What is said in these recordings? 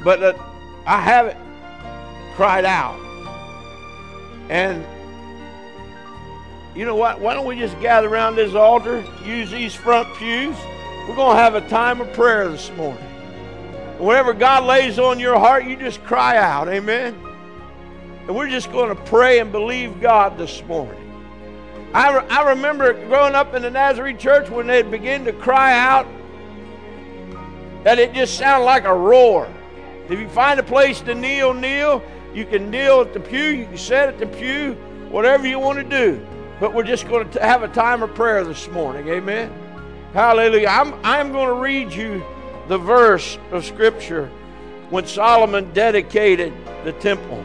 But I haven't cried out. And you know what? Why don't we just gather around this altar, use these front pews? We're going to have a time of prayer this morning. Whatever God lays on your heart, you just cry out. Amen? And we're just going to pray and believe God this morning. I remember growing up in the Nazarene church when they'd begin to cry out, that it just sounded like a roar. If you find a place to kneel, kneel. You can kneel at the pew. You can sit at the pew. Whatever you want to do. But we're just going to have a time of prayer this morning. Amen? Hallelujah. I'm going to read you the verse of Scripture when Solomon dedicated the temple.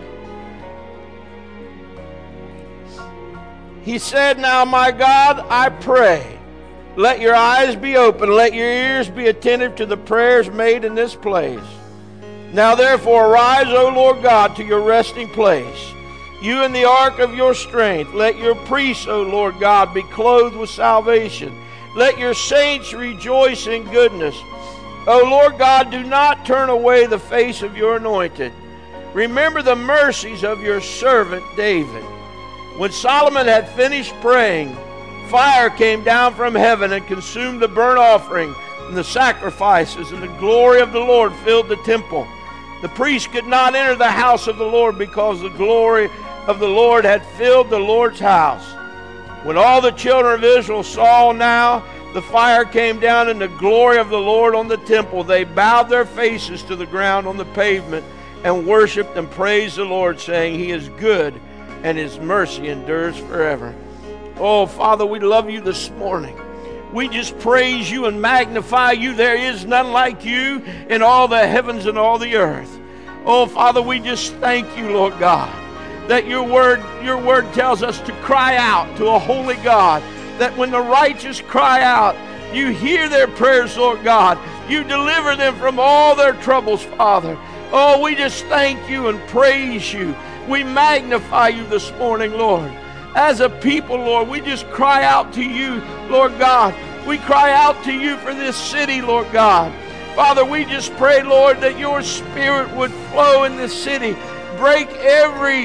He said, "Now, my God, I pray, let your eyes be open, let your ears be attentive to the prayers made in this place. Now, therefore, arise, O Lord God, to your resting place, you in the ark of your strength. Let your priests, O Lord God, be clothed with salvation. Let your saints rejoice in goodness. O Lord God, do not turn away the face of your anointed. Remember the mercies of your servant David." When Solomon had finished praying, fire came down from heaven and consumed the burnt offering and the sacrifices, and the glory of the Lord filled the temple. The priests could not enter the house of the Lord because the glory of the Lord had filled the Lord's house. When all the children of Israel saw now the fire came down and the glory of the Lord on the temple, they bowed their faces to the ground on the pavement and worshiped and praised the Lord, saying, "He is good, and His mercy endures forever." Oh, Father, we love you this morning. We just praise you and magnify you. There is none like you in all the heavens and all the earth. Oh, Father, we just thank you, Lord God, that your word tells us to cry out to a holy God, that when the righteous cry out, you hear their prayers, Lord God. You deliver them from all their troubles, Father. Oh, we just thank you and praise you. We magnify you this morning, Lord. As a people, Lord, we just cry out to you, Lord God. We cry out to you for this city, Lord God. Father, we just pray, Lord, that your Spirit would flow in this city. Break every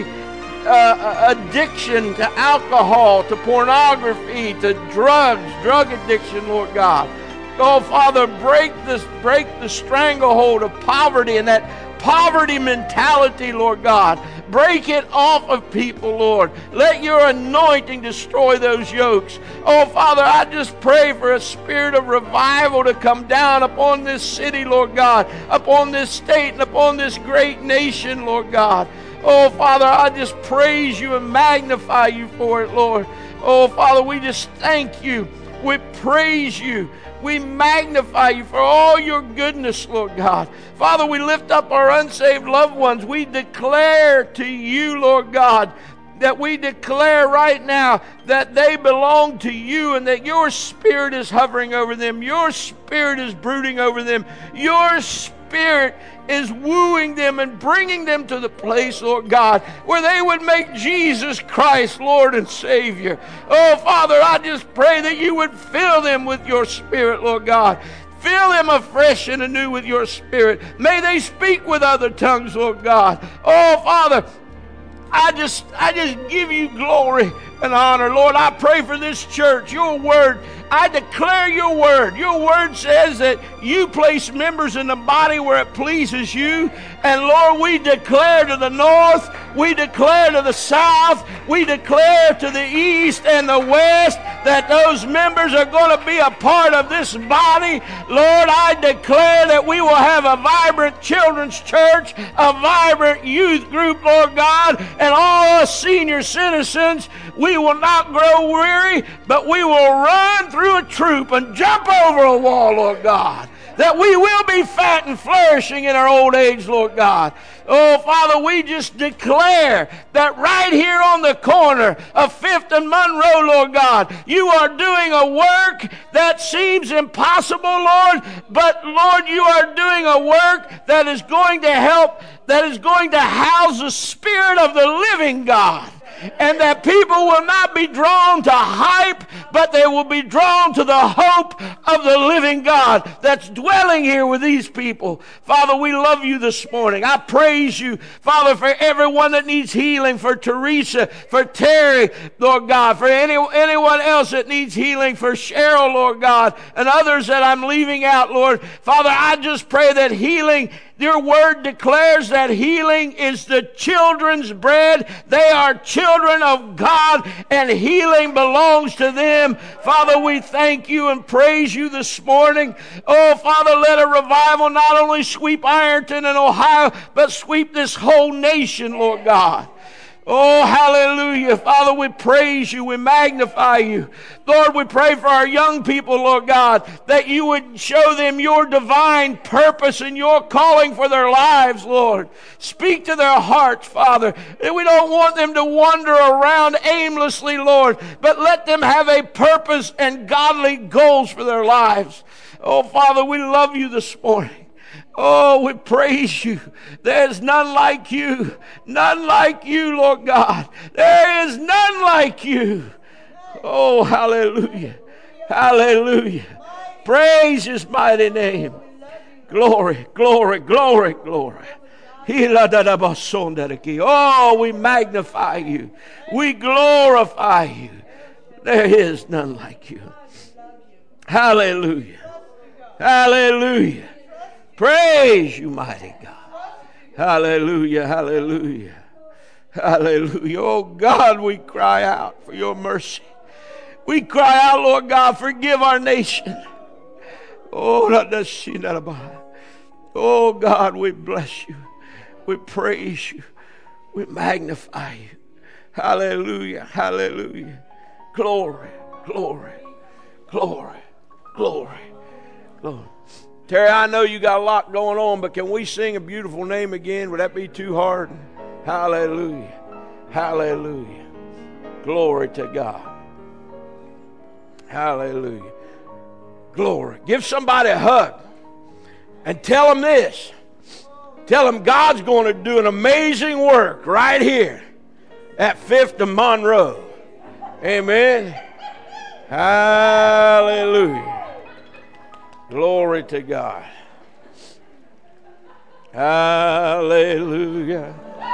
addiction to alcohol, to pornography, to drug addiction, Lord God. Oh, Father, break the stranglehold of poverty and that poverty mentality, Lord God. Break it off of people, Lord. Let your anointing destroy those yokes. Oh, Father, I just pray for a spirit of revival to come down upon this city, Lord God, upon this state and upon this great nation, Lord God. Oh, Father, I just praise you and magnify you for it, Lord. Oh, Father, we just thank you. We praise you. We magnify you for all your goodness, Lord God. Father, we lift up our unsaved loved ones. We declare to you, Lord God, that we declare right now that they belong to you and that your Spirit is hovering over them. Your Spirit is brooding over them. Your Spirit is wooing them and bringing them to the place, Lord God, where they would make Jesus Christ Lord and Savior. Oh, Father, I just pray that you would fill them with your Spirit, Lord God. Fill them afresh and anew with your Spirit. May they speak with other tongues, Lord God. Oh, Father, I just give you glory and honor. Lord, I pray for this church, your word. I declare your word. Your word says that you place members in the body where it pleases you. And Lord, we declare to the north, we declare to the south, we declare to the east and the west that those members are going to be a part of this body. Lord, I declare that we will have a vibrant children's church, a vibrant youth group, Lord God, and all us senior citizens. We will not grow weary, but we will run through a troop and jump over a wall, Lord God. That we will be fat and flourishing in our old age, Lord God. Oh, Father, we just declare that right here on the corner of 5th and Monroe, Lord God, you are doing a work that seems impossible, Lord, but, Lord, you are doing a work that is going to help, that is going to house the Spirit of the living God. and that people will not be drawn to hype, but they will be drawn to the hope of the living God that's dwelling here with these people. Father, we love you this morning. I praise you, Father, for everyone that needs healing, for Teresa, for Terry, Lord God, for anyone else that needs healing, for Cheryl, Lord God, and others that I'm leaving out, Lord. Father, I just pray that healing, your word declares that healing is the children's bread. They are children of God, and healing belongs to them. Father, we thank you and praise you this morning. Oh, Father, let a revival not only sweep Ironton and Ohio, but sweep this whole nation, Lord God. Oh, hallelujah. Father, we praise you. We magnify you. Lord, we pray for our young people, Lord God, that you would show them your divine purpose and your calling for their lives, Lord. Speak to their hearts, Father. We don't want them to wander around aimlessly, Lord, but let them have a purpose and godly goals for their lives. Oh, Father, we love you this morning. Oh, we praise you. There is none like you. None like you, Lord God. There is none like you. Oh, hallelujah. Hallelujah. Praise his mighty name. Glory, glory, glory, glory. Oh, we magnify you. We glorify you. There is none like you. Hallelujah. Hallelujah. Praise you, mighty God. Hallelujah, hallelujah, hallelujah. Oh God, we cry out for your mercy. We cry out, Lord God, forgive our nation. Oh God, we bless you. We praise you. We magnify you. Hallelujah, hallelujah. Glory, glory, glory, glory, glory. Terry, I know you got a lot going on, but can we sing a beautiful name again? Would that be too hard? Hallelujah. Hallelujah. Glory to God. Hallelujah. Glory. Give somebody a hug and tell them this. Tell them God's going to do an amazing work right here at 5th and Monroe. Amen. Hallelujah. Glory to God. Hallelujah.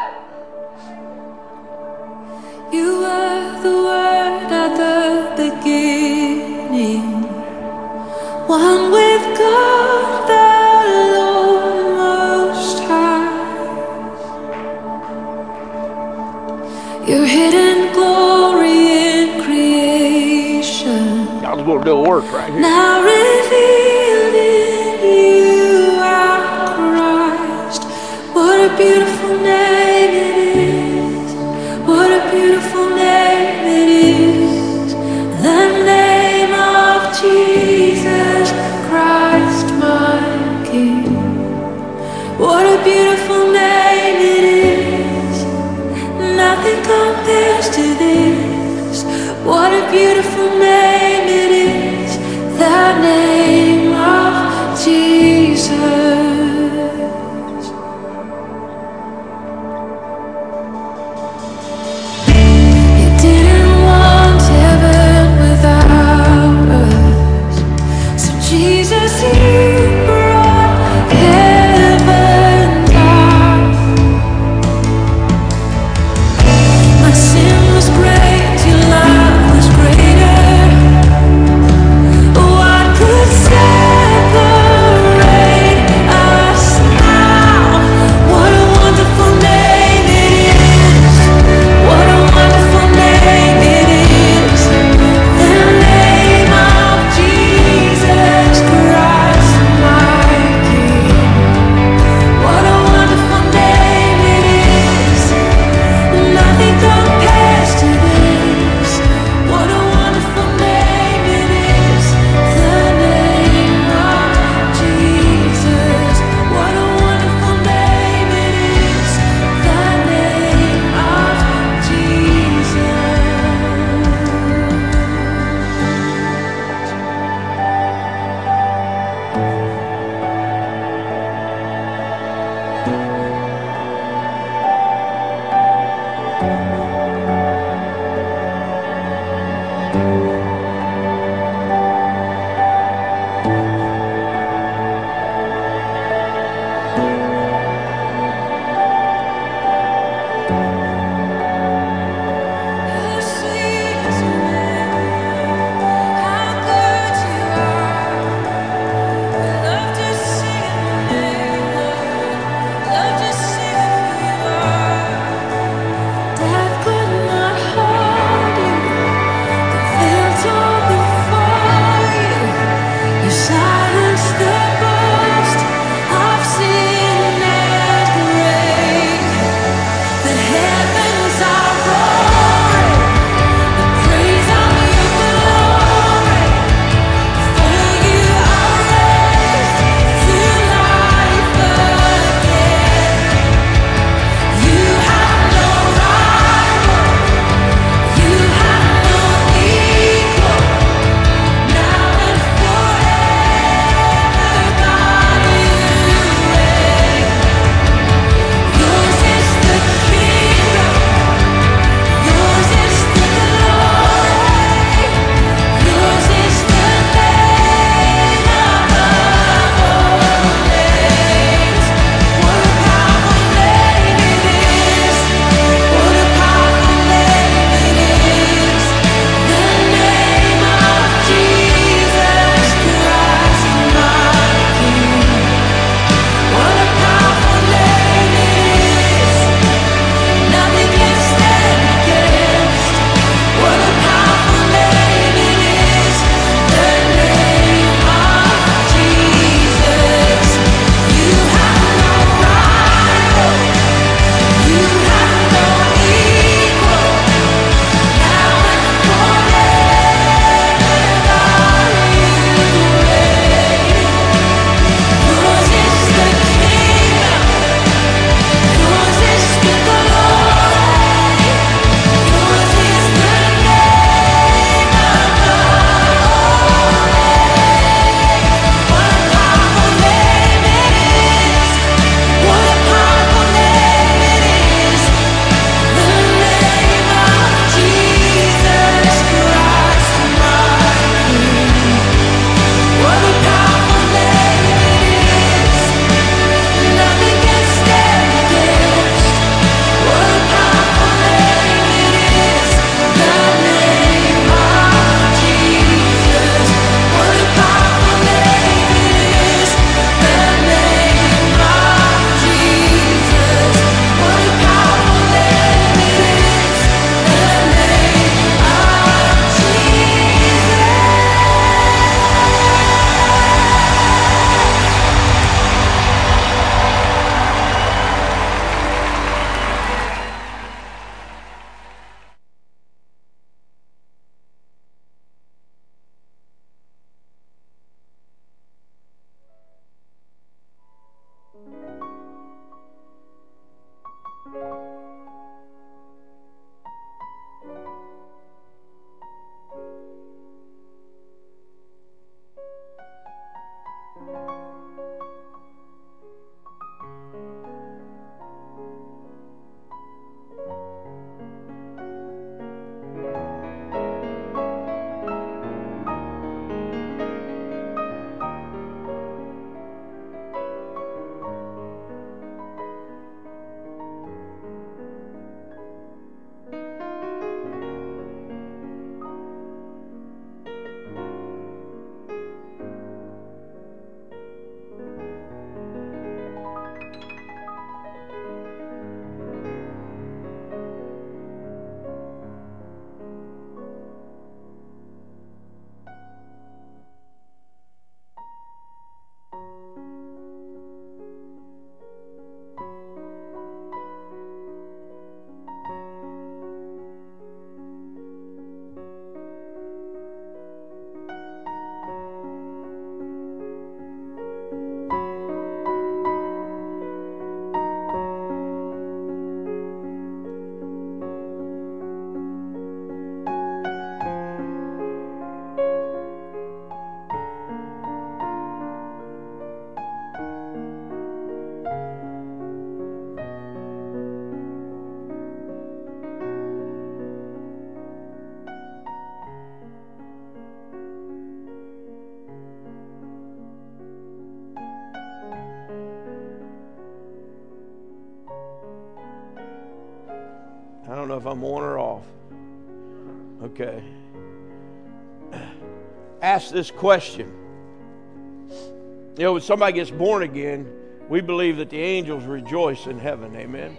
You were the Word at the beginning, one with God the Lord Most High. Your hidden glory in creation, God's going to do a work right here. now revealed in you, our Christ. What a beautiful name it is. What a beautiful name it is. The name of Jesus Christ, my King. What a beautiful name it is. Nothing compares to this. What a beautiful name it is. The name of Jesus. You didn't want heaven without us, so Jesus, you brought heaven down. I don't know if I'm on or off. Okay. Ask this question. You know, when somebody gets born again, we believe that the angels rejoice in heaven. Amen.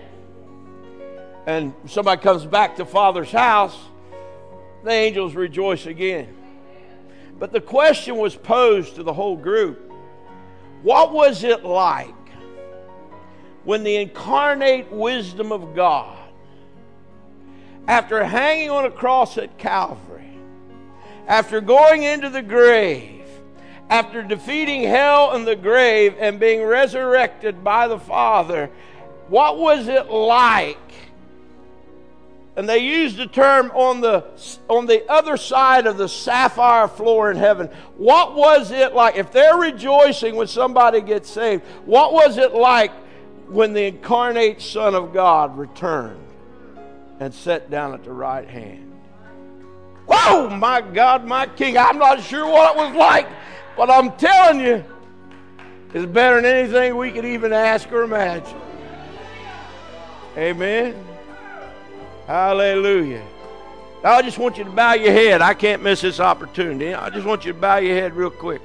And somebody comes back to Father's house, the angels rejoice again. But the question was posed to the whole group. What was it like when the incarnate wisdom of God, after hanging on a cross at Calvary, after going into the grave, after defeating hell and the grave and being resurrected by the Father, what was it like? And they used the term on the other side of the sapphire floor in heaven. What was it like? If they're rejoicing when somebody gets saved, what was it like when the incarnate Son of God returned and sat down at the right hand? Whoa, my God, my King. I'm not sure what it was like, but I'm telling you, it's better than anything we could even ask or imagine. Amen. Hallelujah. Now, I just want you to bow your head. I can't miss this opportunity. I just want you to bow your head real quick.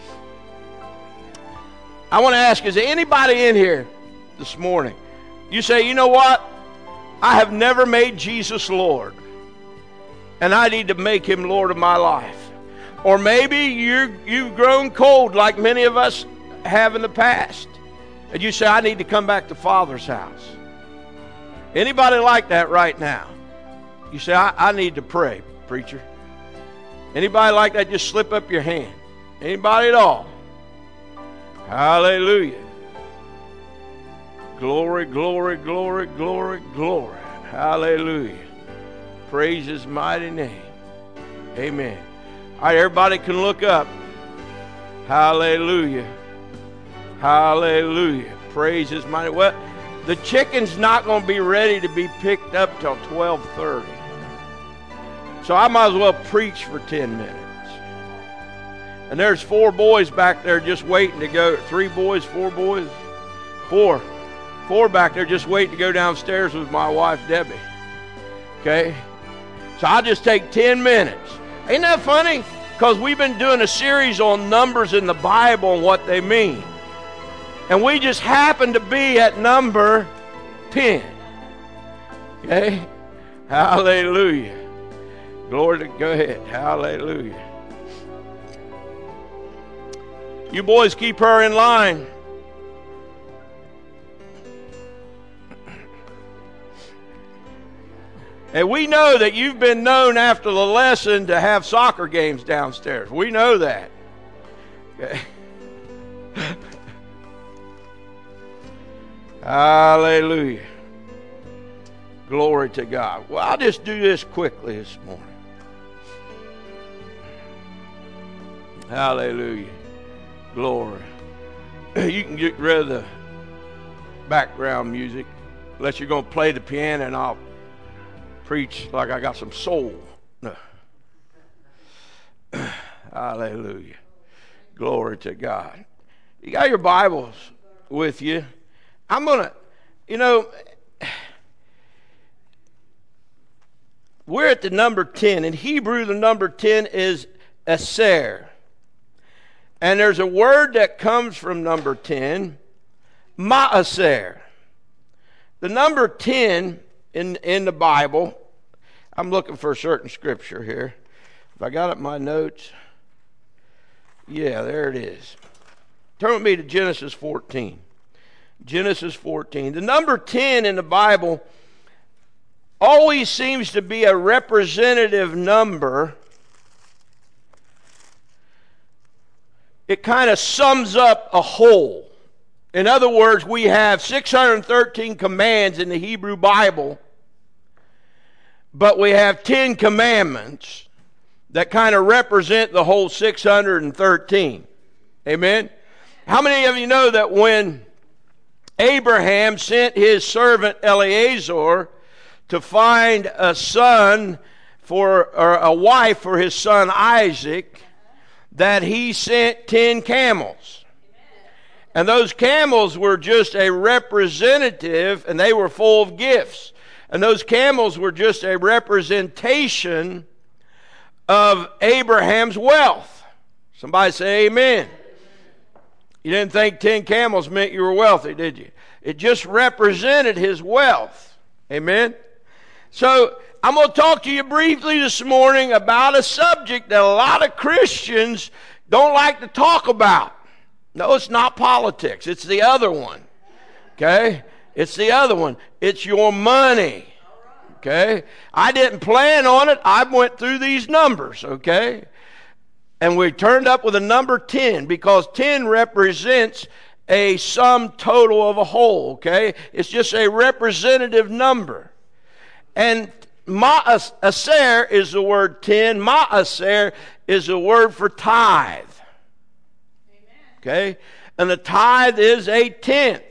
I want to ask, is there anybody in here this morning? You say, you know what? I have never made Jesus Lord, and I need to make Him Lord of my life. Or maybe you've grown cold like many of us have in the past, and you say, I need to come back to Father's house. Anybody like that right now? You say, I need to pray, preacher. Anybody like that? Just slip up your hand. Anybody at all? Hallelujah. Glory, glory, glory, glory, glory. Hallelujah. Praise His mighty name. Amen. All right, everybody can look up. Hallelujah. Hallelujah. Praise His mighty. Well, the chicken's not going to be ready to be picked up till 12:30. So I might as well preach for 10 minutes. And there's 4 boys back there just waiting to go. 3 boys, 4 boys. 4 back there just waiting to go downstairs with my wife, Debbie. Okay? So I'll just take 10 minutes. Ain't that funny? Because we've been doing a series on numbers in the Bible and what they mean. And we just happen to be at number 10. Okay? Hallelujah. Glory to, go ahead. Hallelujah. You boys keep her in line. And we know that you've been known after the lesson to have soccer games downstairs. We know that. Okay. Hallelujah. Glory to God. Well, I'll just do this quickly this morning. Hallelujah. Glory. You can get rid of the background music unless you're going to play the piano, and I'll preach like I got some soul. No. Hallelujah. Glory to God. You got your Bibles with you. I'm going to, we're at the number 10. In Hebrew, the number 10 is Aser. And there's a word that comes from number 10, Ma'aser. The number 10 in the Bible, I'm looking for a certain scripture here. If I got it in my notes, yeah, there it is. Turn with me to Genesis 14. Genesis 14. The number 10 in the Bible always seems to be a representative number. It kind of sums up a whole. In other words, we have 613 commands in the Hebrew Bible, but we have 10 commandments that kind of represent the whole 613. Amen? How many of you know that when Abraham sent his servant Eliezer to find a son or a wife for his son Isaac, that he sent 10 camels? And those camels were just a representative, and they were full of gifts. And those camels were just a representation of Abraham's wealth. Somebody say amen. You didn't think 10 camels meant you were wealthy, did you? It just represented his wealth. Amen. So I'm going to talk to you briefly this morning about a subject that a lot of Christians don't like to talk about. No, it's not politics. It's the other one. Okay? It's the other one. It's your money. Okay? I didn't plan on it. I went through these numbers. Okay? And we turned up with a number 10 because 10 represents a sum total of a whole. Okay? It's just a representative number. And Ma'aser is the word 10. Ma'aser is the word for tithe. Okay? And the tithe is a tenth.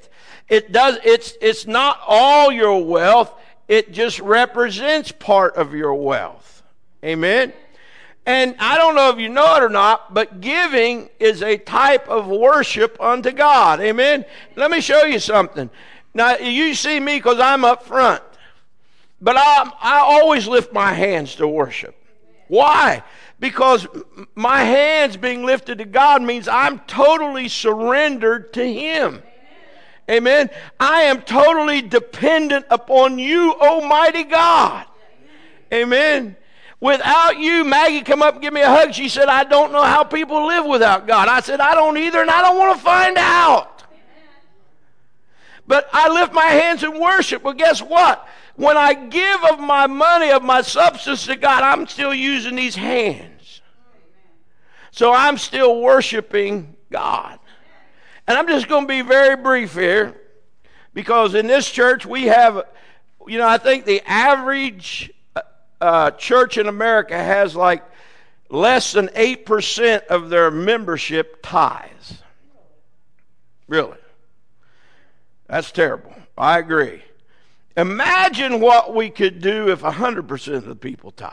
It's not all your wealth. It just represents part of your wealth. Amen? And I don't know if you know it or not, but giving is a type of worship unto God. Amen? Let me show you something. Now, you see me because I'm up front. But I always lift my hands to worship. Why? Because my hands being lifted to God means I'm totally surrendered to Him. Amen. I am totally dependent upon you, Almighty God. Amen. Without you, Maggie come up and give me a hug. She said, I don't know how people live without God. I said, I don't either, and I don't want to find out. But I lift my hands in worship. Well, guess what? When I give of my money, of my substance to God, I'm still using these hands. So I'm still worshiping God. And I'm just going to be very brief here, because in this church we have, I think the average church in America has like less than 8% of their membership tithes. Really. That's terrible. I agree. Imagine what we could do if 100% of the people tithe.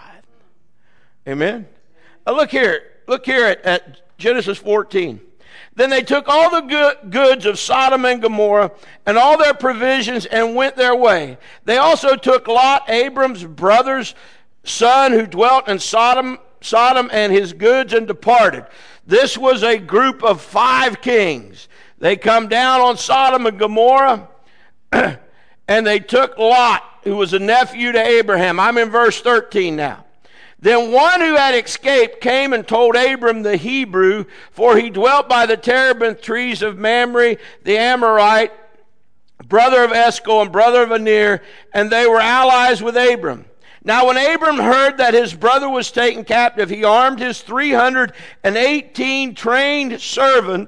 Amen? Look here at Genesis 14. Then they took all the goods of Sodom and Gomorrah and all their provisions and went their way. They also took Lot, Abram's brother's son, who dwelt in Sodom and his goods, and departed. This was a group of 5 kings. They come down on Sodom and Gomorrah, and they took Lot, who was a nephew to Abraham. I'm in verse 13 now. Then one who had escaped came and told Abram the Hebrew, for he dwelt by the terebinth trees of Mamre the Amorite, brother of Eshcol and brother of Aner, and they were allies with Abram. Now when Abram heard that his brother was taken captive, he armed his 318 trained servants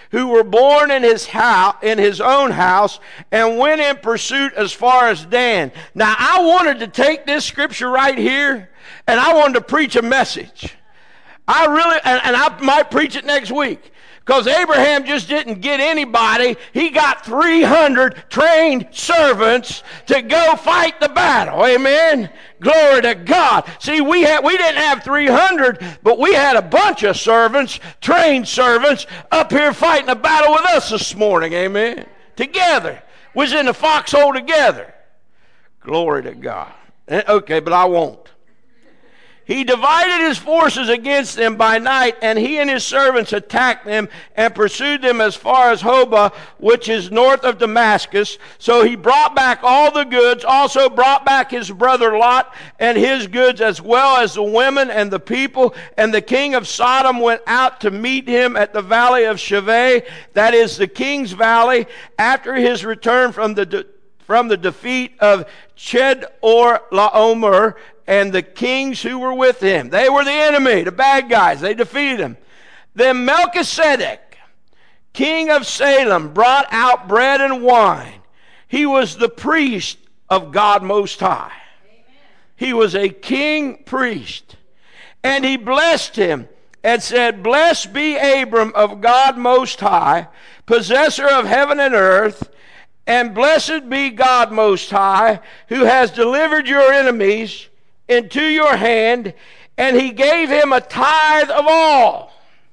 who were born in his own house, and went in pursuit as far as Dan. Now, I wanted to take this scripture right here, and I wanted to preach a message. And I might preach it next week. Because Abraham just didn't get anybody. He got 300 trained servants to go fight the battle. Amen? Glory to God. See, we didn't have 300, but we had a bunch of servants, trained servants, up here fighting a battle with us this morning. Amen? Together. Was in the foxhole together. Glory to God. Okay, but I won't. He divided his forces against them by night, and he and his servants attacked them and pursued them as far as Hobah, which is north of Damascus. So he brought back all the goods, also brought back his brother Lot and his goods, as well as the women and the people. And the king of Sodom went out to meet him at the valley of Shaveh, that is the king's valley, after his return from the defeat of Chedorlaomer, and the kings who were with him. They were the enemy, the bad guys. They defeated him. Then Melchizedek, king of Salem, brought out bread and wine. He was the priest of God Most High. Amen. He was a king priest. And he blessed him and said, "Blessed be Abram of God Most High, possessor of heaven and earth, and blessed be God Most High, who has delivered your enemies into your hand," and he gave him a tithe of all.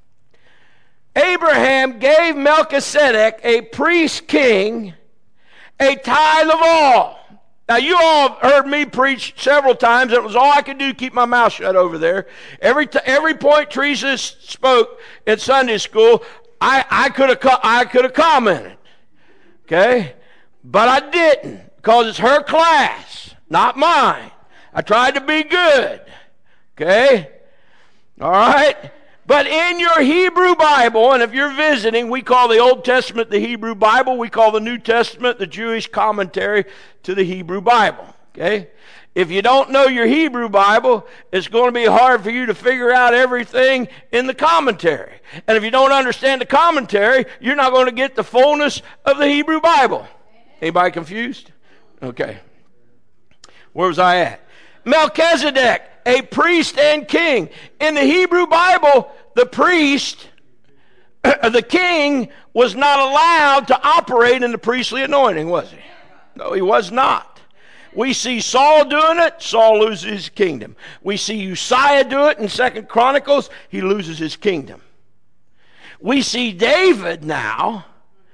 Abraham gave Melchizedek, a priest king, a tithe of all. Now, you all have heard me preach several times. It was all I could do to keep my mouth shut over there. Every point Teresa spoke in Sunday school, I could have commented. Okay? But I didn't, because it's her class, not mine. I tried to be good. Okay? All right? But in your Hebrew Bible, and if you're visiting, we call the Old Testament the Hebrew Bible. We call the New Testament the Jewish commentary to the Hebrew Bible. Okay? If you don't know your Hebrew Bible, it's going to be hard for you to figure out everything in the commentary. And if you don't understand the commentary, you're not going to get the fullness of the Hebrew Bible. Anybody confused? Okay. Where was I at? Melchizedek, a priest and king. In the Hebrew Bible, the priest, the king, was not allowed to operate in the priestly anointing, was he? No, he was not. We see Saul doing it, Saul loses his kingdom. We see Uzziah do it in 2 Chronicles, he loses his kingdom. We see David now.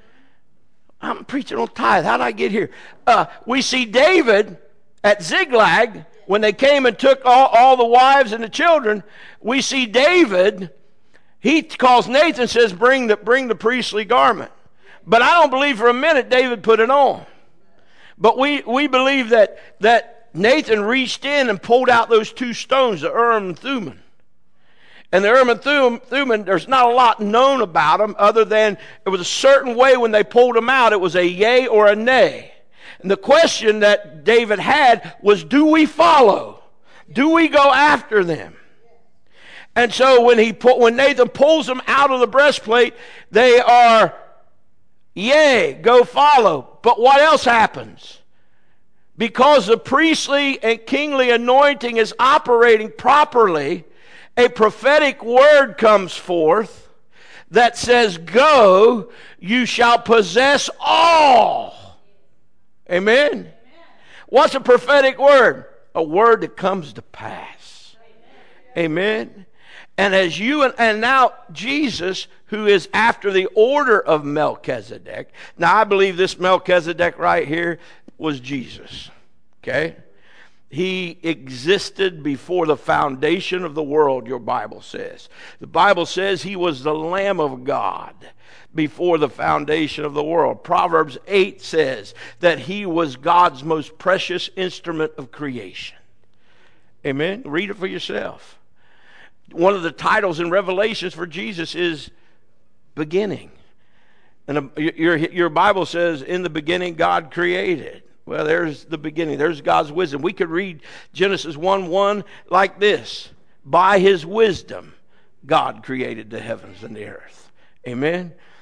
I'm preaching on tithe. How did I get here? We see David at Ziklag, when they came and took all the wives and the children. We see David, he calls Nathan, says, bring the priestly garment. But I don't believe for a minute David put it on. But we believe that Nathan reached in and pulled out those two stones, the Urim and Thummim. And the Urim and Thummim, there's not a lot known about them, other than it was a certain way when they pulled them out. It was a yea or a nay. And the question that David had was, do we follow? Do we go after them? And so when Nathan pulls them out of the breastplate, they are, yea, go follow. But what else happens? Because the priestly and kingly anointing is operating properly, a prophetic word comes forth that says, go, you shall possess all. Amen? Amen. What's a prophetic word? A word that comes to pass. Amen? And and now Jesus, who is after the order of Melchizedek. Now I believe this Melchizedek right here was Jesus. Okay? He existed before the foundation of the world, your Bible says. The Bible says he was the Lamb of God before the foundation of the world. Proverbs 8 says that he was God's most precious instrument of creation. Amen? Read it for yourself. One of the titles in Revelations for Jesus is beginning. And your Bible says, in the beginning God created. Well, there's the beginning. There's God's wisdom. We could read Genesis 1:1 like this. By his wisdom, God created the heavens and the earth. Amen?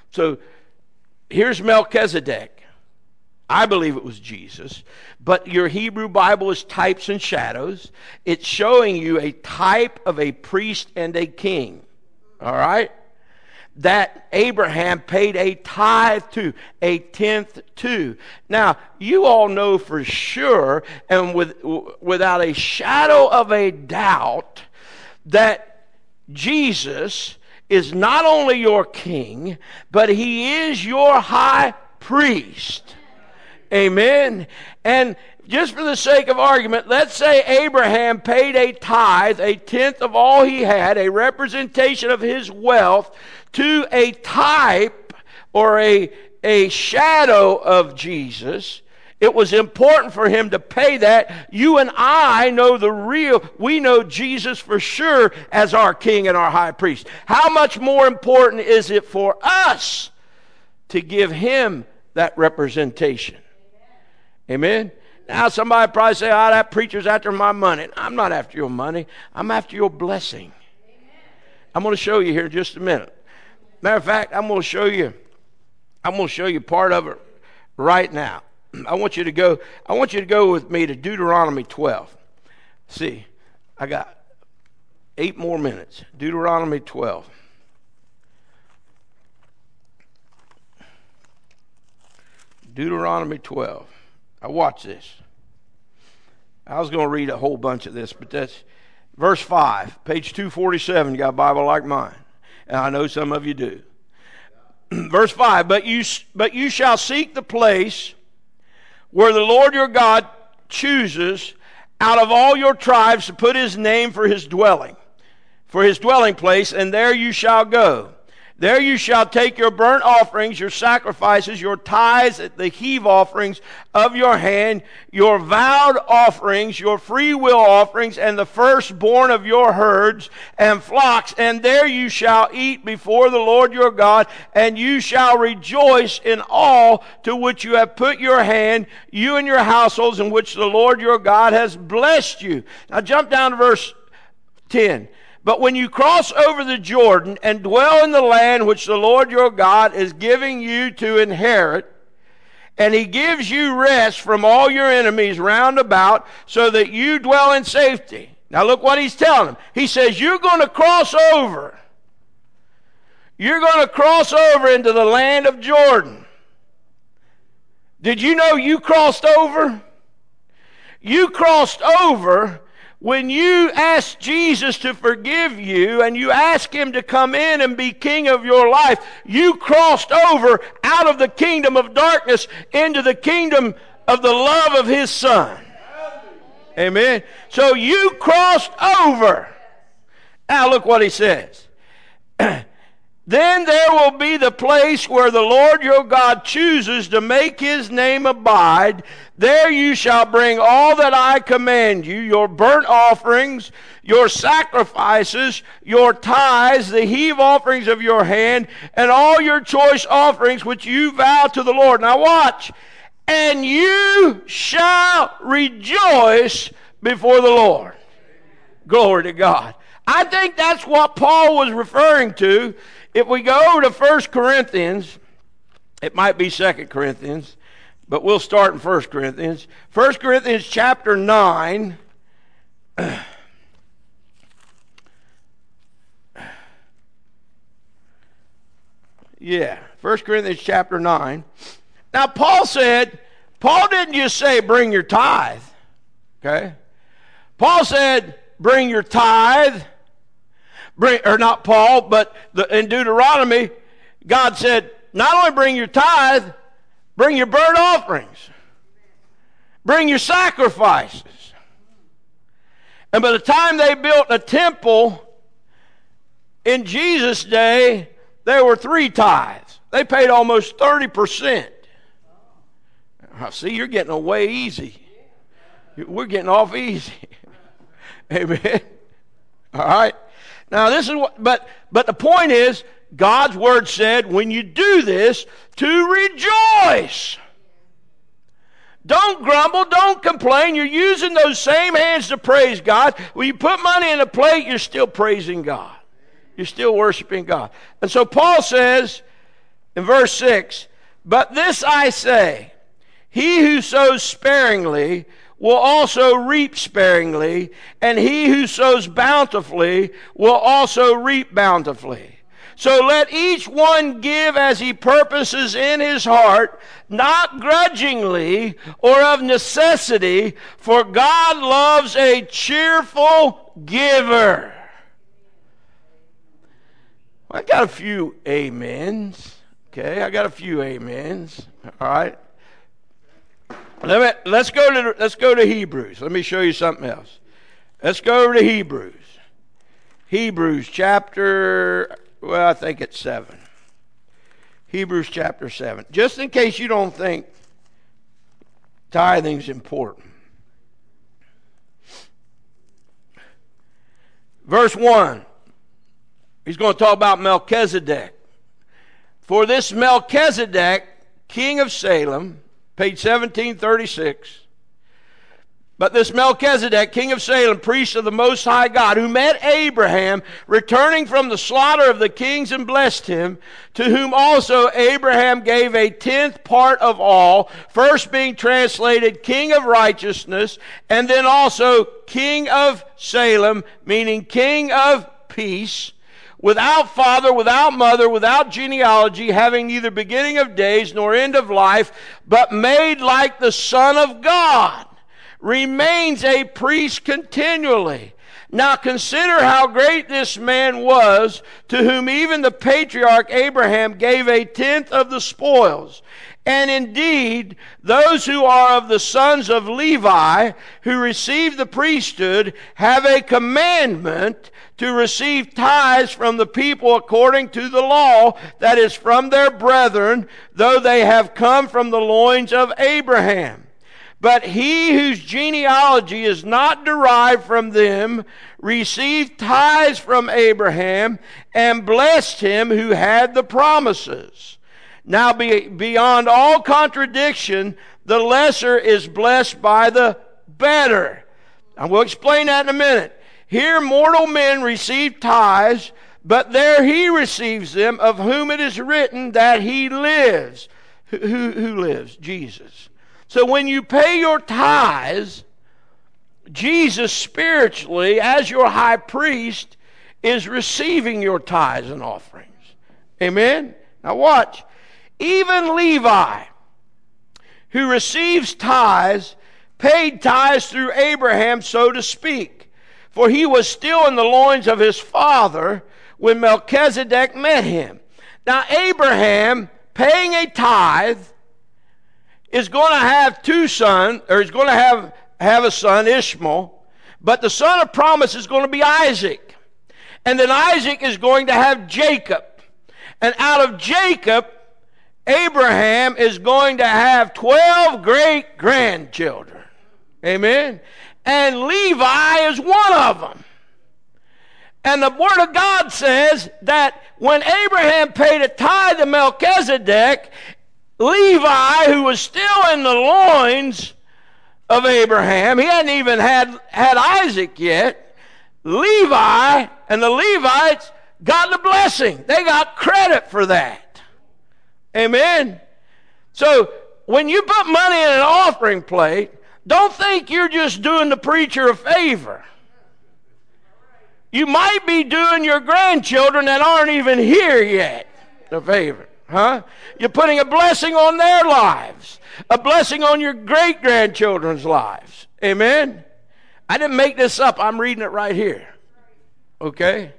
So here's Melchizedek. I believe it was Jesus, but your Hebrew Bible is types and shadows. It's showing you a type of a priest and a king, all right, that Abraham paid a tithe to, a tenth to. Now, you all know for sure and without a shadow of a doubt that Jesus is not only your king, but he is your high priest. Amen. And just for the sake of argument, let's say Abraham paid a tithe, a tenth of all he had, a representation of his wealth, to a type or a shadow of Jesus. It was important for him to pay that. You and I know we know Jesus for sure as our king and our high priest. How much more important is it for us to give him that representation? Amen. Now somebody probably say, that preacher's after my money. I'm not after your money. I'm after your blessing. I'm going to show you here in just a minute. Matter of fact, I'm going to show you part of it right now. I want you to go with me to Deuteronomy 12. See, I got 8 more minutes. Deuteronomy 12. Deuteronomy 12. Now watch this. I was going to read a whole bunch of this, but that's verse 5, page 247. You got a Bible like mine, and I know some of you do. Verse 5, but you shall seek the place where the Lord your God chooses out of all your tribes to put his name for his dwelling place, and there you shall go. There you shall take your burnt offerings, your sacrifices, your tithes, the heave offerings of your hand, your vowed offerings, your free will offerings, and the firstborn of your herds and flocks. And there you shall eat before the Lord your God, and you shall rejoice in all to which you have put your hand, you and your households, in which the Lord your God has blessed you. Now jump down to verse 10. But when you cross over the Jordan and dwell in the land which the Lord your God is giving you to inherit, and he gives you rest from all your enemies round about, so that you dwell in safety. Now look what he's telling them. He says, you're going to cross over. You're going to cross over into the land of Jordan. Did you know you crossed over? You crossed over when you ask Jesus to forgive you and you ask him to come in and be king of your life. You crossed over out of the kingdom of darkness into the kingdom of the love of his Son. Amen. So you crossed over. Now look what he says. Then there will be the place where the Lord your God chooses to make his name abide. There you shall bring all that I command you, your burnt offerings, your sacrifices, your tithes, the heave offerings of your hand, and all your choice offerings which you vow to the Lord. Now watch. And you shall rejoice before the Lord. Glory to God. I think that's what Paul was referring to. If we go over to 1 Corinthians, it might be 2 Corinthians, but we'll start in 1 Corinthians. 1 Corinthians chapter 9. Yeah, 1 Corinthians chapter 9. Now Paul didn't just say bring your tithe. Okay? Paul said bring your tithe. Or not Paul, but in Deuteronomy, God said, not only bring your tithe, bring your burnt offerings. Bring your sacrifices. And by the time they built a temple in Jesus' day, there were 3 tithes. They paid almost 30%. See, you're getting away easy. We're getting off easy. Amen. All right. Now this is what, but the point is, God's word said, when you do this, to rejoice. Don't grumble, don't complain. You're using those same hands to praise God. When you put money in a plate, you're still praising God. You're still worshiping God. And so Paul says In verse 6, but this I say, he who sows sparingly will also reap sparingly, and he who sows bountifully will also reap bountifully. So let each one give as he purposes in his heart, not grudgingly or of necessity, for God loves a cheerful giver. I got a few amens. Okay, I got a few amens. All right. Let's go to Hebrews. Let me show you something else. Let's go over to Hebrews. Hebrews chapter, I think it's 7. Hebrews chapter 7. Just in case you don't think tithing's important. Verse 1. He's going to talk about Melchizedek. For this Melchizedek, king of Salem, page 1736. But this Melchizedek, king of Salem, priest of the Most High God, who met Abraham, returning from the slaughter of the kings and blessed him, to whom also Abraham gave a 10th part of all, first being translated king of righteousness, and then also king of Salem, meaning king of peace, without father, without mother, without genealogy, having neither beginning of days nor end of life, but made like the Son of God, remains a priest continually. Now consider how great this man was, to whom even the patriarch Abraham gave a 10th of the spoils. And indeed, those who are of the sons of Levi, who receive the priesthood, have a commandment to receive tithes from the people according to the law, that is from their brethren, though they have come from the loins of Abraham. But he whose genealogy is not derived from them received tithes from Abraham and blessed him who had the promises. Now beyond all contradiction, the lesser is blessed by the better. I will explain that in a minute. Here mortal men receive tithes, but there he receives them, of whom it is written that he lives. Who lives? Jesus. So when you pay your tithes, Jesus spiritually, as your high priest, is receiving your tithes and offerings. Amen? Now watch. Even Levi, who receives tithes, paid tithes through Abraham, so to speak. For he was still in the loins of his father when Melchizedek met him. Now Abraham, paying a tithe, is going to have two sons, or he's going to have a son, Ishmael, but the son of promise is going to be Isaac. And then Isaac is going to have Jacob. And out of Jacob, Abraham is going to have 12 great-grandchildren. Amen? And Levi is one of them. And the Word of God says that when Abraham paid a tithe to Melchizedek, Levi, who was still in the loins of Abraham, he hadn't even had Isaac yet, Levi and the Levites got the blessing. They got credit for that. Amen? So when you put money in an offering plate, don't think you're just doing the preacher a favor. You might be doing your grandchildren that aren't even here yet a favor. Huh? You're putting a blessing on their lives. A blessing on your great-grandchildren's lives. Amen? I didn't make this up. I'm reading it right here. Okay?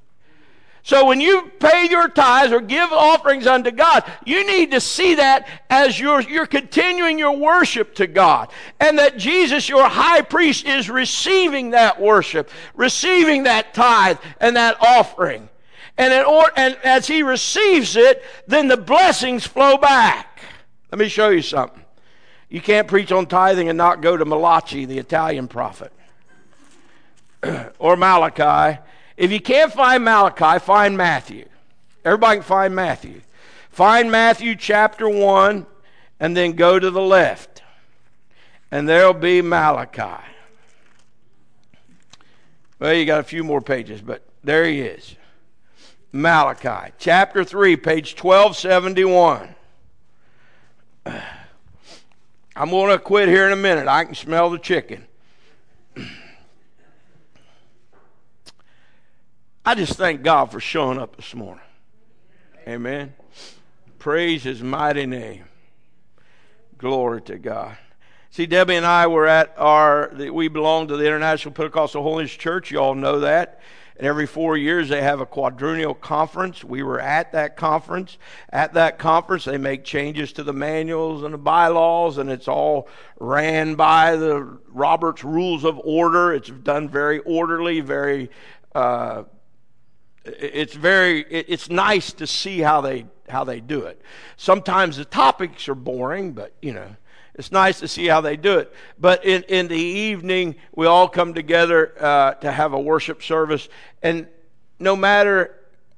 So when you pay your tithes or give offerings unto God, you need to see that as you're continuing your worship to God. And that Jesus, your high priest, is receiving that worship, receiving that tithe and that offering. And as he receives it, then the blessings flow back. Let me show you something. You can't preach on tithing and not go to Malachi, the Italian prophet, or Malachi. If you can't find Malachi, find Matthew. Everybody can find Matthew. Find Matthew chapter 1 and then go to the left. And there'll be Malachi. Well, you got a few more pages, but there he is. Malachi, chapter 3, page 1271. I'm going to quit here in a minute. I can smell the chicken. I just thank God for showing up this morning. Amen. Praise His mighty name. Glory to God. See, Debbie and I were at we belong to the International Pentecostal Holiness Church. You all know that. And every 4 years they have a quadrennial conference. We were at that conference. At that conference they make changes to the manuals and the bylaws, and it's all ran by the Robert's Rules of Order. It's done very orderly, very it's nice to see how they do it. Sometimes the topics are boring, but it's nice to see how they do it. But in the evening, we all come together to have a worship service. And no matter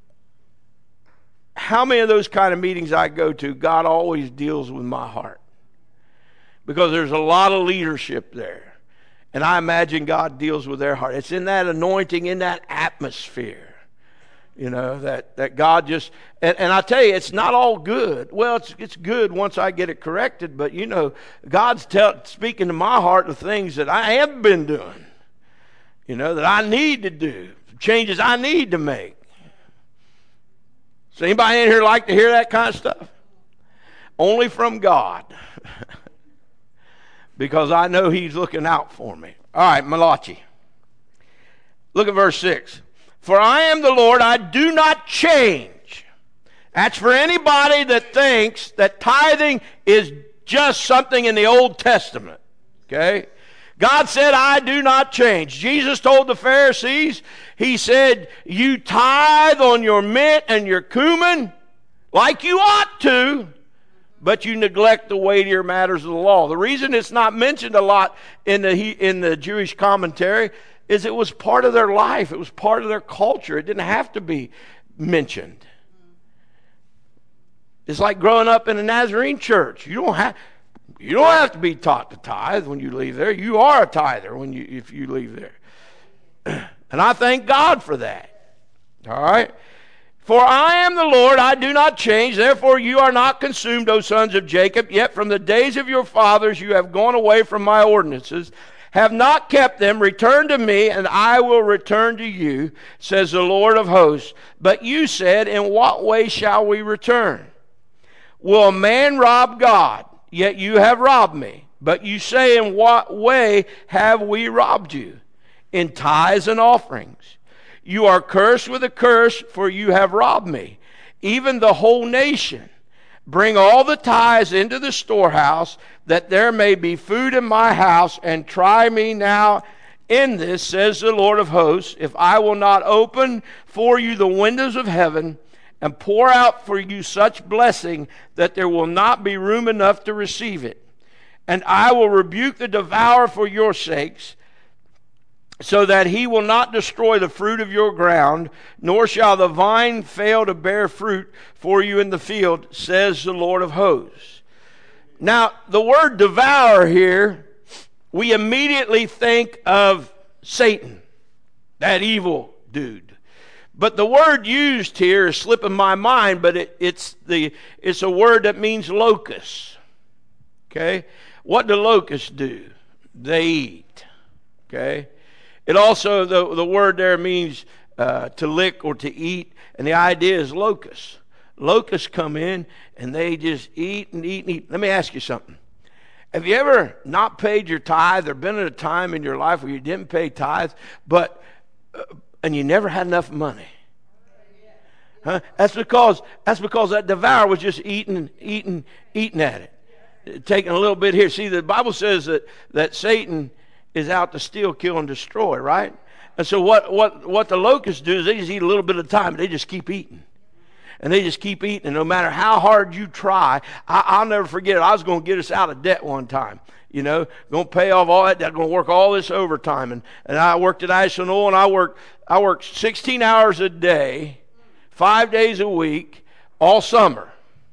how many of those kind of meetings I go to, God always deals with my heart. Because there's a lot of leadership there. And I imagine God deals with their heart. It's in that anointing, in that atmosphere. That God just, and I tell you, it's not all good. Well, it's good once I get it corrected, but God's speaking to my heart the things that I have been doing, that I need to do, changes I need to make. So anybody in here like to hear that kind of stuff? Only from God. Because I know He's looking out for me. All right, Malachi. Look at verse 6. For I am the Lord, I do not change. That's for anybody that thinks that tithing is just something in the Old Testament. Okay? God said, I do not change. Jesus told the Pharisees, He said, you tithe on your mint and your cumin like you ought to, but you neglect the weightier matters of the law. The reason it's not mentioned a lot in the Jewish commentary is it was part of their life. It was part of their culture. It didn't have to be mentioned. It's like growing up in a Nazarene church. You don't have to be taught to tithe when you leave there. You are a tither if you leave there. And I thank God for that. All right? For I am the Lord, I do not change. Therefore you are not consumed, O sons of Jacob. Yet from the days of your fathers you have gone away from my ordinances, have not kept them. Return to me, and I will return to you, says the Lord of hosts. But you said, in what way shall we return? Will a man rob God? Yet you have robbed me. But you say, in what way have we robbed you? In tithes and offerings. You are cursed with a curse, for you have robbed me, even the whole nation. Bring all the tithes into the storehouse, that there may be food in my house, and try me now in this, says the Lord of hosts, if I will not open for you the windows of heaven, and pour out for you such blessing that there will not be room enough to receive it. And I will rebuke the devourer for your sakes, so that he will not destroy the fruit of your ground, nor shall the vine fail to bear fruit for you in the field, says the Lord of hosts. Now, the word devour here, we immediately think of Satan, that evil dude. But the word used here is slipping my mind, but it's a word that means locusts. Okay? What do locusts do? They eat. Okay? It also, the word there means to lick or to eat, and the idea is locusts. Locusts come in, and they just eat and eat and eat. Let me ask you something. Have you ever not paid your tithe, or been at a time in your life where you didn't pay tithes, and you never had enough money? Huh? That's because that devourer was just eating at it. Taking a little bit here. See, the Bible says that Satan is out to steal, kill, and destroy, right? And so what the locusts do is they just eat a little bit at a time. They just keep eating. And they just keep eating. And no matter how hard you try, I'll never forget it. I was going to get us out of debt one time. Going to pay off all that. I'm going to work all this overtime. And I worked at Ashland Oil, and I worked 16 hours a day, 5 days a week, all summer.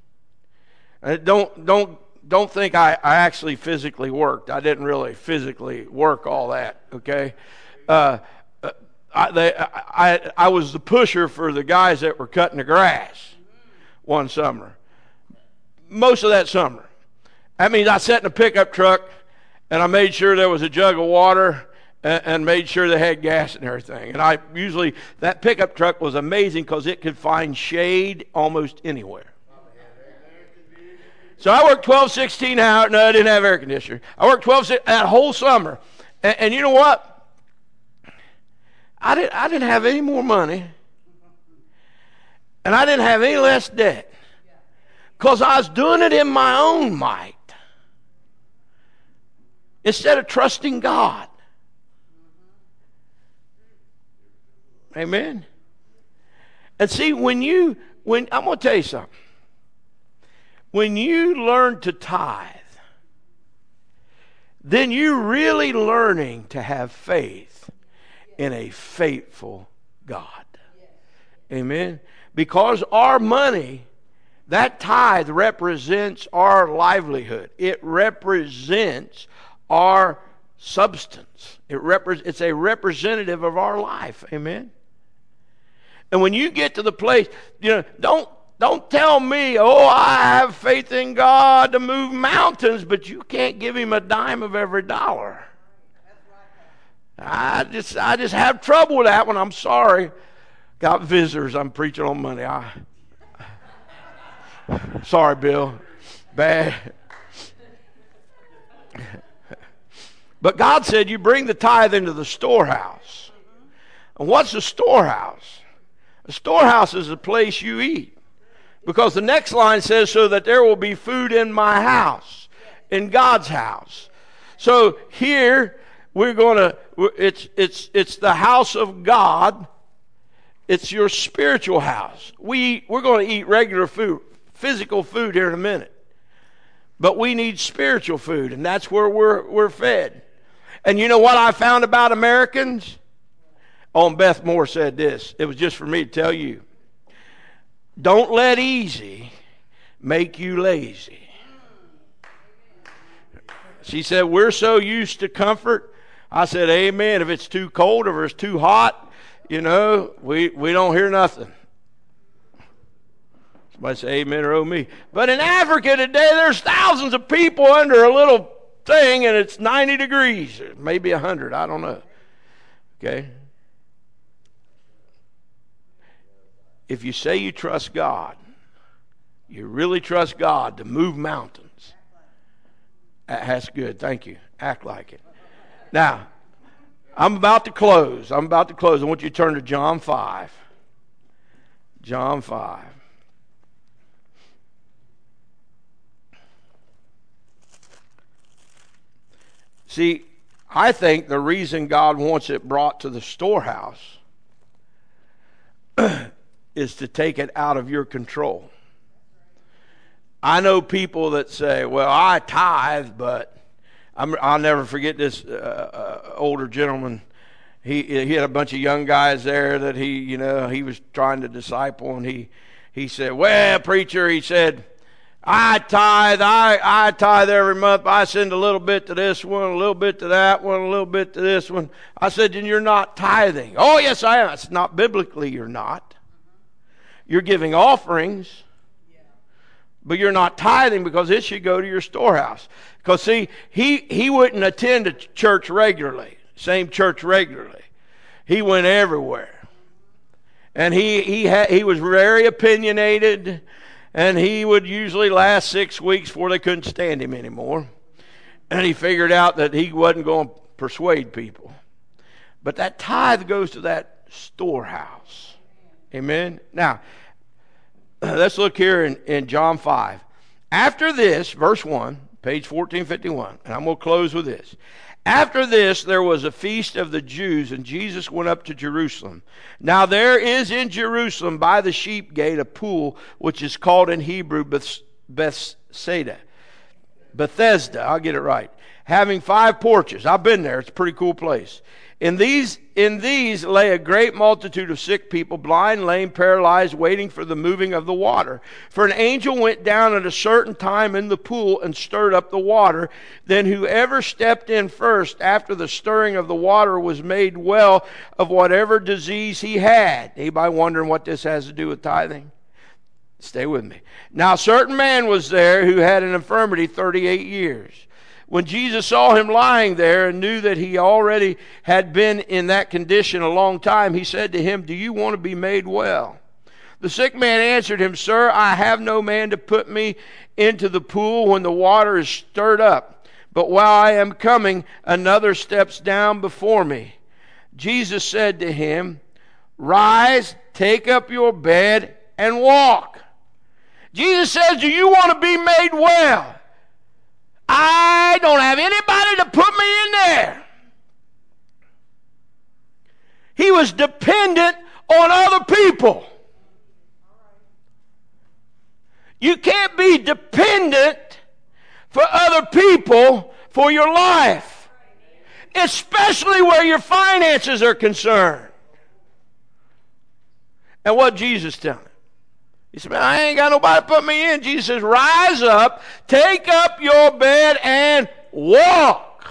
And don't think I actually physically worked. I didn't really physically work all that, okay? I was the pusher for the guys that were cutting the grass one summer. Most of that summer. That means I sat in a pickup truck and I made sure there was a jug of water and made sure they had gas and everything. And that pickup truck was amazing because it could find shade almost anywhere. So I worked 12, 16 hours. No, I didn't have air conditioner. I worked 12, that whole summer. And you know what? I didn't have any more money. And I didn't have any less debt. Because I was doing it in my own might. Instead of trusting God. Amen. And see, I'm going to tell you something. When you learn to tithe, then you're really learning to have faith in a faithful God. Amen. Because our money, that tithe represents our livelihood. It represents our substance. It's a representative of our life. Amen. And when you get to the place, don't tell me, I have faith in God to move mountains, but you can't give him a dime of every dollar. I just have trouble with that one. I'm sorry. Got visitors. I'm preaching on Monday. Sorry, Bill. Bad. But God said you bring the tithe into the storehouse. And what's a storehouse? A storehouse is a place you eat. Because the next line says, so that there will be food in my house, in God's house. So here we're going to, it's the house of God. It's your spiritual house. We're going to eat regular food, physical food here in a minute. But we need spiritual food, and that's where we're fed. And you know what I found about Americans? Beth Moore said this. It was just for me to tell you. Don't let easy make you lazy. She said, we're so used to comfort. I said, amen. If it's too cold or if it's too hot, we don't hear nothing. Somebody say amen or oh me. But in Africa today, there's thousands of people under a little thing and it's 90 degrees, maybe 100, I don't know. Okay? If you say you trust God, you really trust God to move mountains. That's good. Thank you. Act like it. Now, I'm about to close. I want you to turn to John 5. John 5. See, I think the reason God wants it brought to the storehouse is to take it out of your control. I know people that say, well, I tithe, but I'll never forget this older gentleman. He had a bunch of young guys there that he was trying to disciple, and he said, well, preacher, he said, I tithe every month. I send a little bit to this one, a little bit to that one, a little bit to this one. I said, then you're not tithing. Oh, yes, I am. It's not biblically, you're not. You're giving offerings, but you're not tithing because it should go to your storehouse. Because see, he wouldn't attend a church regularly, same church regularly. He went everywhere. And he was very opinionated, and he would usually last 6 weeks before they couldn't stand him anymore. And he figured out that he wasn't going to persuade people. But that tithe goes to that storehouse. Amen. Now, let's look here in John 5. After this, verse 1, page 1451, and I'm going to close with this. After this, there was a feast of the Jews, and Jesus went up to Jerusalem. Now there is in Jerusalem by the sheep gate a pool, which is called in Hebrew Bethesda. I'll get it right. having 5 porches. I've been there. It's a pretty cool place. In these lay a great multitude of sick people, blind, lame, paralyzed, waiting for the moving of the water. For an angel went down at a certain time in the pool and stirred up the water. Then whoever stepped in first after the stirring of the water was made well of whatever disease he had. Anybody wondering what this has to do with tithing? Stay with me. Now a certain man was there who had an infirmity 38 years. When Jesus saw him lying there and knew that he already had been in that condition a long time, he said to him, "Do you want to be made well?" The sick man answered him, "Sir, I have no man to put me into the pool when the water is stirred up. But while I am coming, another steps down before me." Jesus said to him, "Rise, take up your bed, and walk." Jesus says, do you want to be made well? I don't have anybody to put me in there. He was dependent on other people. You can't be dependent for other people for your life, especially where your finances are concerned. And what Jesus telling him? He said, "Man, I ain't got nobody to put me in." Jesus says, "Rise up, take up your bed, and walk."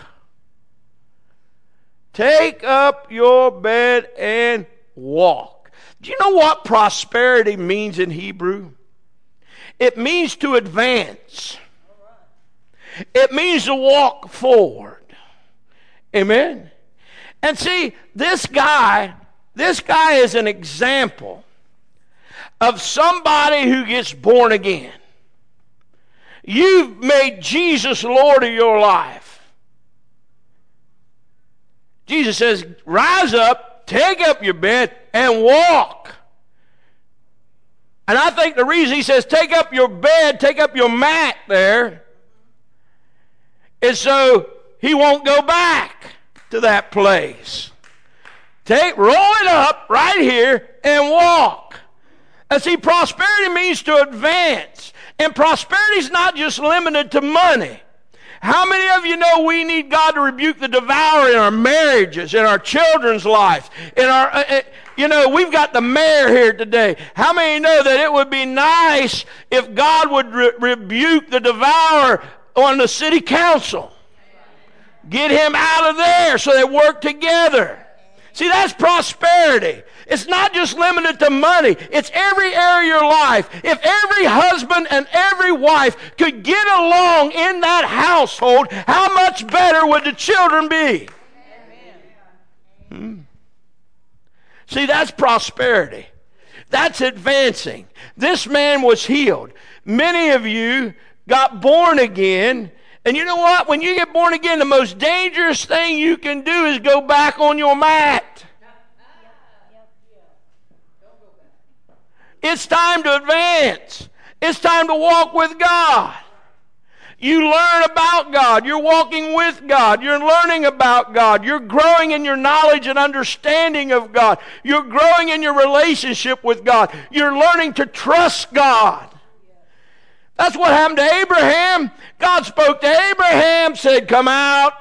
Take up your bed and walk. Do you know what prosperity means in Hebrew? It means to advance. It means to walk forward. Amen? And see, this guy is an example of somebody who gets born again. You've made Jesus Lord of your life. Jesus says, "Rise up, take up your bed, and walk." And I think the reason he says take up your bed, take up your mat there, is so he won't go back to that place. Roll it up right here and walk. And see, prosperity means to advance. And prosperity is not just limited to money. How many of you know we need God to rebuke the devourer in our marriages, in our children's lives, in our, we've got the mayor here today. How many know that it would be nice if God would rebuke the devourer on the city council? Get him out of there so they work together. See, that's prosperity. It's not just limited to money. It's every area of your life. If every husband and every wife could get along in that household, how much better would the children be? See, that's prosperity. That's advancing. This man was healed. Many of you got born again. And you know what? When you get born again, the most dangerous thing you can do is go back on your mat. It's time to advance. It's time to walk with God. You learn about God. You're walking with God. You're learning about God. You're growing in your knowledge and understanding of God. You're growing in your relationship with God. You're learning to trust God. That's what happened to Abraham. God spoke to Abraham, said, "Come out."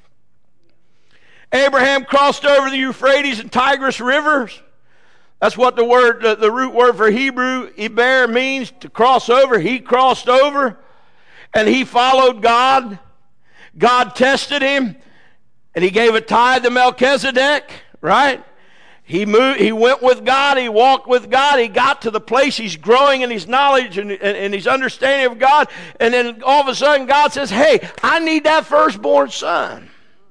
Abraham crossed over the Euphrates and Tigris rivers. That's what the root word for Hebrew, Eber, means, to cross over. He crossed over, and he followed God. God tested him, and he gave a tithe to Melchizedek, right? He went with God, he walked with God, he got to the place he's growing in his knowledge and his understanding of God, and then all of a sudden God says, "Hey, I need that firstborn son."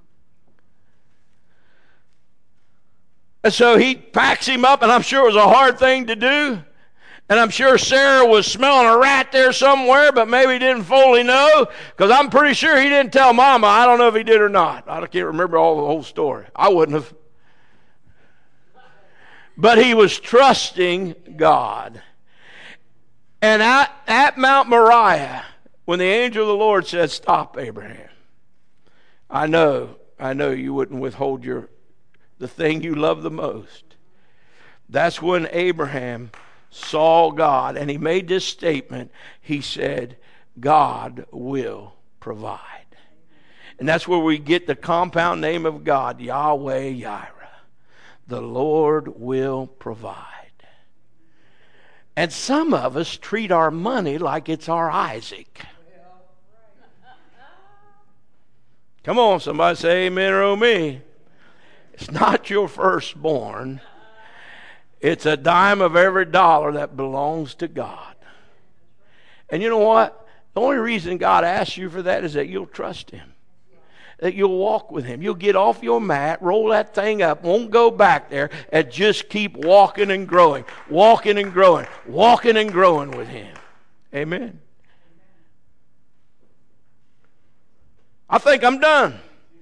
And so he packs him up, and I'm sure it was a hard thing to do, and I'm sure Sarah was smelling a rat there somewhere, but maybe didn't fully know, because I'm pretty sure he didn't tell Mama. I don't know if he did or not. I can't remember the whole story. I wouldn't have. But he was trusting God. And at Mount Moriah, when the angel of the Lord said, "Stop, Abraham. I know you wouldn't withhold the thing you love the most." That's when Abraham saw God, and he made this statement. He said, "God will provide." And that's where we get the compound name of God, Yahweh Yireh. The Lord will provide. And some of us treat our money like it's our Isaac. Come on, somebody say amen or oh me. It's not your firstborn. It's a dime of every dollar that belongs to God. And you know what? The only reason God asks you for that is that you'll trust Him. That you'll walk with Him. You'll get off your mat, roll that thing up, won't go back there, and just keep walking and growing, walking and growing, walking and growing with Him. Amen. I think I'm done.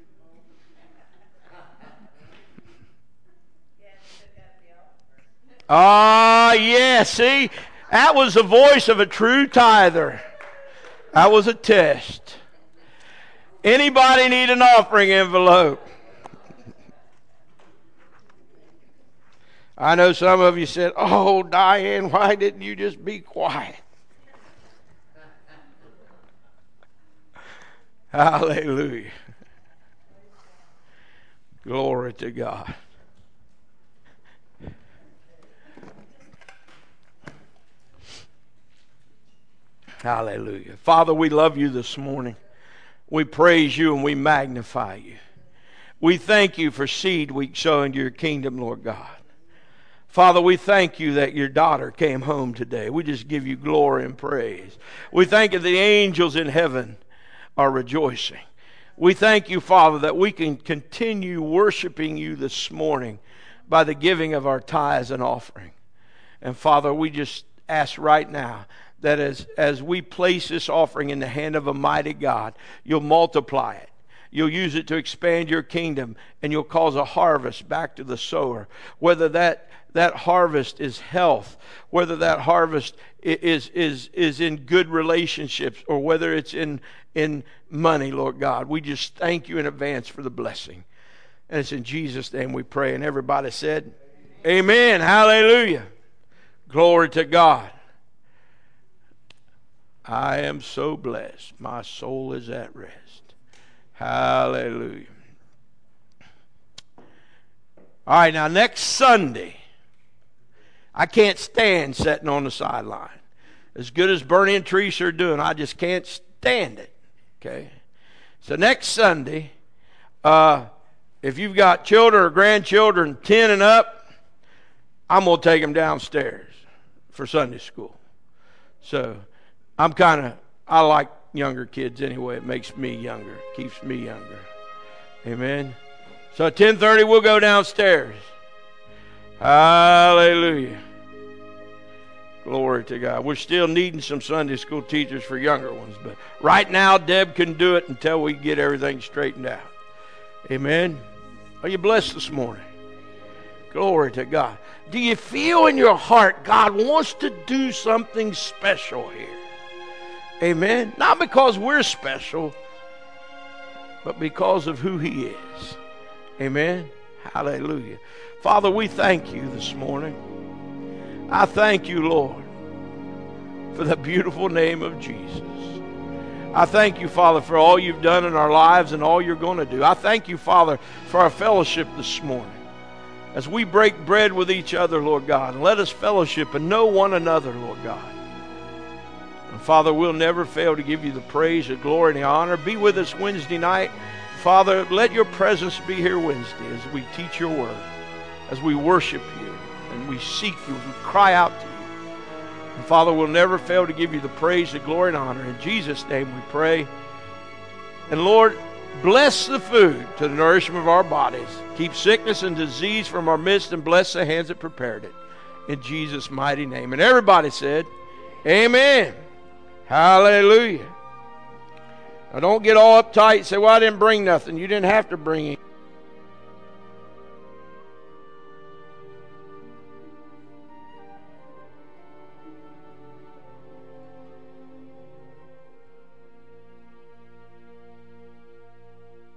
Yeah, see, that was the voice of a true tither. That was a test. Anybody need an offering envelope? I know some of you said, oh, Diane, why didn't you just be quiet? Hallelujah. Glory to God. Hallelujah. Father, we love you this morning. We praise you and we magnify you. We thank you for Seed Week showing your kingdom, Lord God. Father, we thank you that your daughter came home today. We just give you glory and praise. We thank you that the angels in heaven are rejoicing. We thank you, Father, that we can continue worshiping you this morning by the giving of our tithes and offering. And Father, we just ask right now that as we place this offering in the hand of a mighty God, you'll multiply it. You'll use it to expand your kingdom, and you'll cause a harvest back to the sower. Whether that harvest is health, whether that harvest is in good relationships, or whether it's in money, Lord God. We just thank you in advance for the blessing. And it's in Jesus' name we pray. And everybody said, amen. Hallelujah. Glory to God. I am so blessed. My soul is at rest. Hallelujah. All right, now next Sunday, I can't stand sitting on the sideline. As good as Bernie and Teresa are doing, I just can't stand it. Okay? So next Sunday, if you've got children or grandchildren 10 and up, I'm going to take them downstairs for Sunday school. So I like younger kids anyway. It makes me younger. It keeps me younger. Amen. So at 10:30 we'll go downstairs. Hallelujah. Glory to God. We're still needing some Sunday school teachers for younger ones, but right now Deb can do it until we get everything straightened out. Amen. Are you blessed this morning? Glory to God. Do you feel in your heart God wants to do something special here? Amen. Not because we're special, but because of who He is. Amen. Hallelujah. Father, we thank you this morning. I thank you, Lord, for the beautiful name of Jesus. I thank you, Father, for all you've done in our lives and all you're going to do. I thank you, Father, for our fellowship this morning. As we break bread with each other, Lord God, and let us fellowship and know one another, Lord God. And Father, we'll never fail to give you the praise, the glory, and the honor. Be with us Wednesday night. Father, let your presence be here Wednesday as we teach your word, as we worship you, and we seek you, as we cry out to you. And Father, we'll never fail to give you the praise, the glory, and honor. In Jesus' name we pray. And Lord, bless the food to the nourishment of our bodies. Keep sickness and disease from our midst, and bless the hands that prepared it. In Jesus' mighty name. And everybody said, amen. Hallelujah. Now don't get all uptight and say, well, I didn't bring nothing. You didn't have to bring anything.